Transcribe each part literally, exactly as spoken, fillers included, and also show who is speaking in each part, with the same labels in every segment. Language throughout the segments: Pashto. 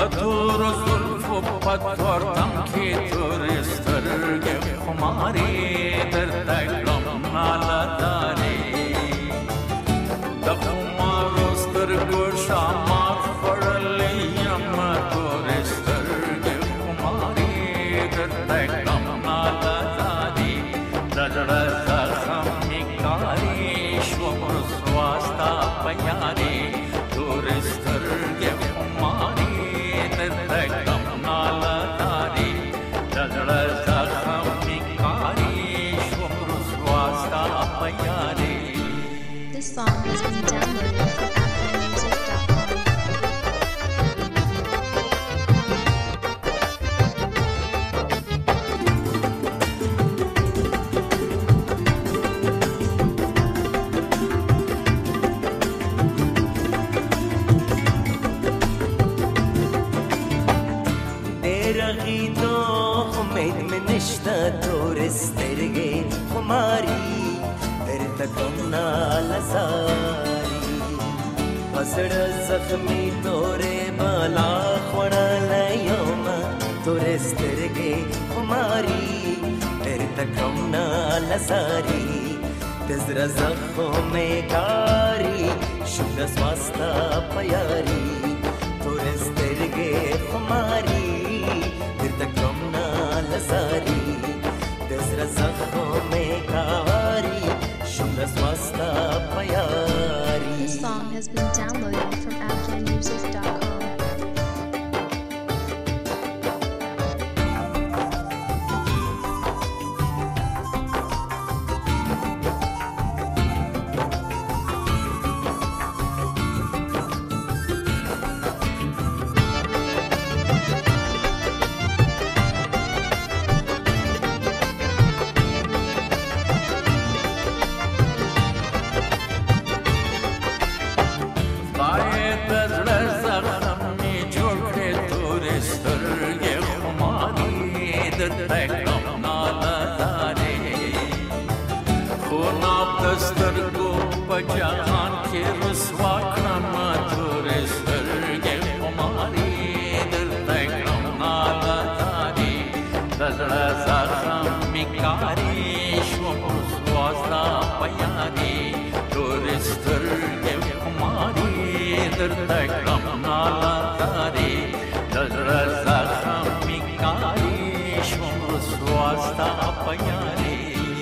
Speaker 1: دتور زلف و پتوردم که تورسترگ خماری در تکرم نالا داری د خمارو سترګو شامار خوړلیم تورسترگ خماری در تکرم نالا داری د زړه زخم مې کاری شوم رسوا ستا په یاري تورسترگ خماری در تکرم نالا داری د زړه زخم مې کاری شوم رسوا ستا په یاري.
Speaker 2: This song has been downloaded from afghan music dot com.
Speaker 3: رغی تو امید میں نشتا تورسترگے خماری در تکم نالزاری پسڑ زخمی تورے بالا خوڑا لیوم تورسترگے خماری در تکم نالزاری تزر زخم کاری شکر سواستا پیاری تورسترگے خماری لزاری دزر زخم کاری شمر سواستا پیاری.
Speaker 2: This song has been downloaded from afghan music dot com.
Speaker 1: تکرم نالا داری خوناب دسترگو پا جهان که رسوا کرم تورسترگ خماری در تکرم نالا داری دزر زخم میکاری شوم رسوا ستا پیاری تورسترگ خماری در تکرم نالا داری دزر زخم میکاری شوم رسوا ستا پیاری.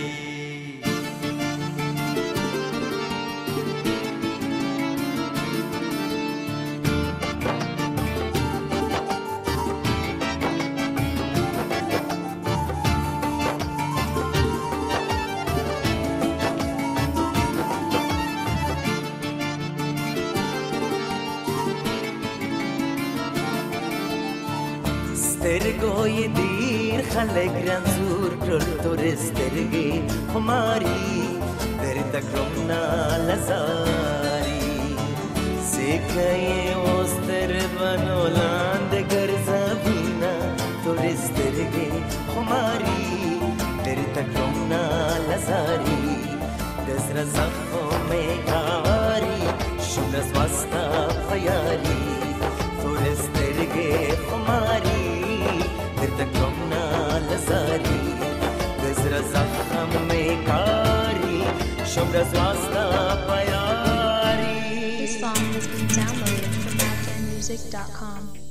Speaker 3: سترگوی دیر خلق رنزور کرل تورسترگی خماری در تکرم نالزاری سکای وستر بنولند گرزبینا تورسترگی خماری در تکرم نالزاری دزر زخم کاری شمر سواستا پیاری تورسترگی خماری تکم نالزاری دزر زخم کاری شمر سواستا پیاری.
Speaker 2: This song has been downloaded from afghan music dot com.